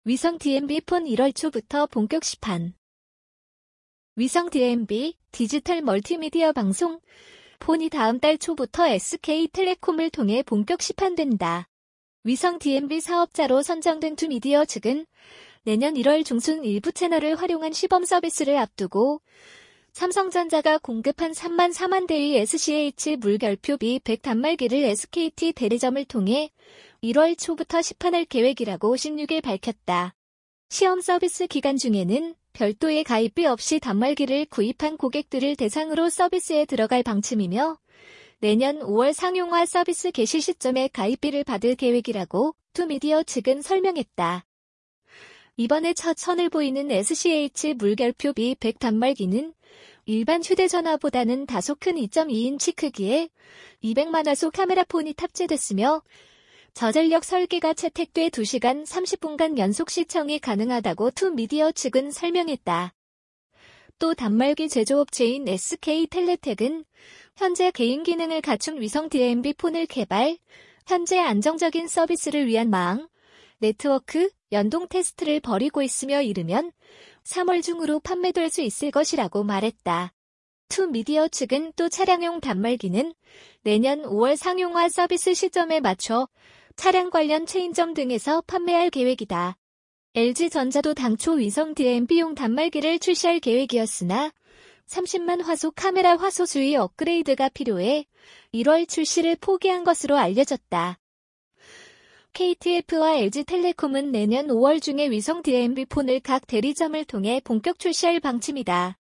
위성 DMB 폰 1월 초부터 본격 시판. 위성 DMB, 디지털 멀티미디어 방송 폰이 다음 달 초부터 SK텔레콤을 통해 본격 시판된다. 위성 DMB 사업자로 선정된 투미디어 측은 내년 1월 중순 일부 채널을 활용한 시범 서비스를 앞두고 삼성전자가 공급한 3만 4만 대의 SCH 물결표 B100 단말기를 SKT 대리점을 통해 1월 초부터 시판할 계획이라고 16일 밝혔다. 시험 서비스 기간 중에는 별도의 가입비 없이 단말기를 구입한 고객들을 대상으로 서비스에 들어갈 방침이며 내년 5월 상용화 서비스 개시 시점에 가입비를 받을 계획이라고 투미디어 측은 설명했다. 이번에 첫 선을 보이는 SCH 물결표 B100 단말기는 일반 휴대전화보다는 다소 큰 2.2인치 크기에 200만 화소 카메라폰이 탑재됐으며 저전력 설계가 채택돼 2시간 30분간 연속 시청이 가능하다고 투미디어 측은 설명했다. 또 단말기 제조업체인 SK텔레텍은 현재 개인 기능을 갖춘 위성 DMB 폰을 개발, 현재 안정적인 서비스를 위한 망, 네트워크, 연동 테스트를 벌이고 있으며 이르면 3월 중으로 판매될 수 있을 것이라고 말했다. 투미디어 측은 또 차량용 단말기는 내년 5월 상용화 서비스 시점에 맞춰 차량 관련 체인점 등에서 판매할 계획이다. LG전자도 당초 위성 DMB용 단말기를 출시할 계획이었으나 30만 화소 카메라 화소 수위 업그레이드가 필요해 1월 출시를 포기한 것으로 알려졌다. KTF와 LG텔레콤은 내년 5월 중에 위성 DMB 폰을 각 대리점을 통해 본격 출시할 방침이다.